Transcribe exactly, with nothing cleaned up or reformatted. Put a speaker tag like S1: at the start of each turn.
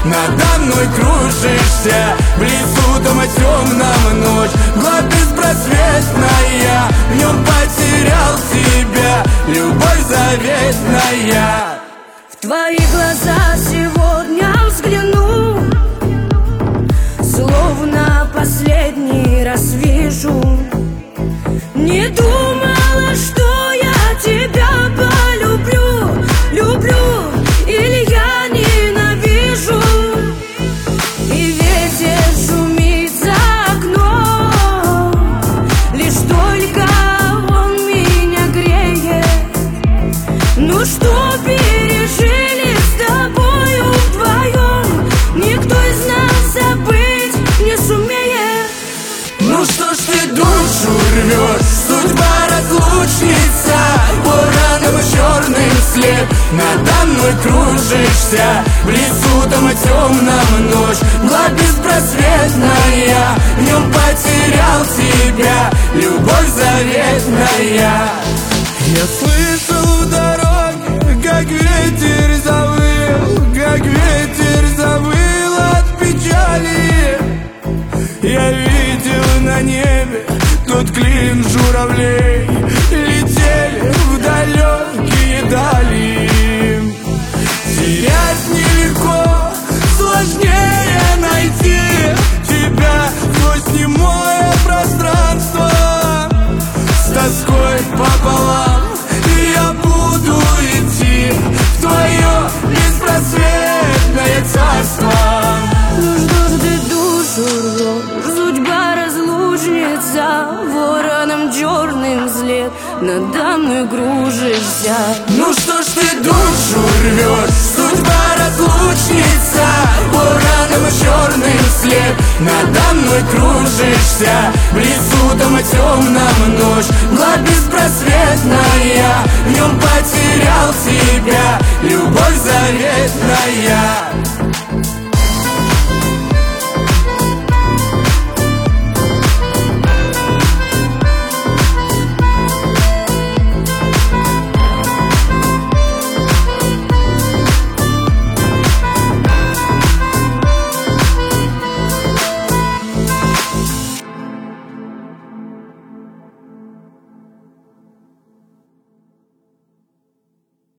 S1: надо мной кружишься. В лесу дома темном ночь, мгла беспросветная, в нем потерял тебя, любовь заветная.
S2: В твои глаза сегодня взгляну, словно последний раз вижу. Не думала, что я тебя полюблю, люблю или я ненавижу. И ветер шумит за окном, лишь только он меня греет. Ну что пережили с тобою вдвоем, никто из нас забыть не сумеет.
S1: Ну что ж ты душу рвешь, судьба разлучница, вороном черным след, надо мной кружишься. В лесу дома темном ночь, мгла беспросветная, в нем потерял тебя, любовь заветная. Я слышал в дороге, как ветер завыл, как ветер завыл от печали. Я видел на небе тот клин журавлей, летели в далекие дали. Терять нелегко, сложнее найти тебя сквозь немое пространство. С тоской пополам я буду идти в твое беспросветное царство.
S2: Ну что ж ты душу рвешь, судьба разлучница, вороном черным след, надо мной кружишься.
S1: Ну что ж ты душу рвешь, судьба разлучница, вороном черным след, надо мной кружишься. В лесу дома темном ночь, мгла беспросветная, в нем потерял тебя, любовь заветная.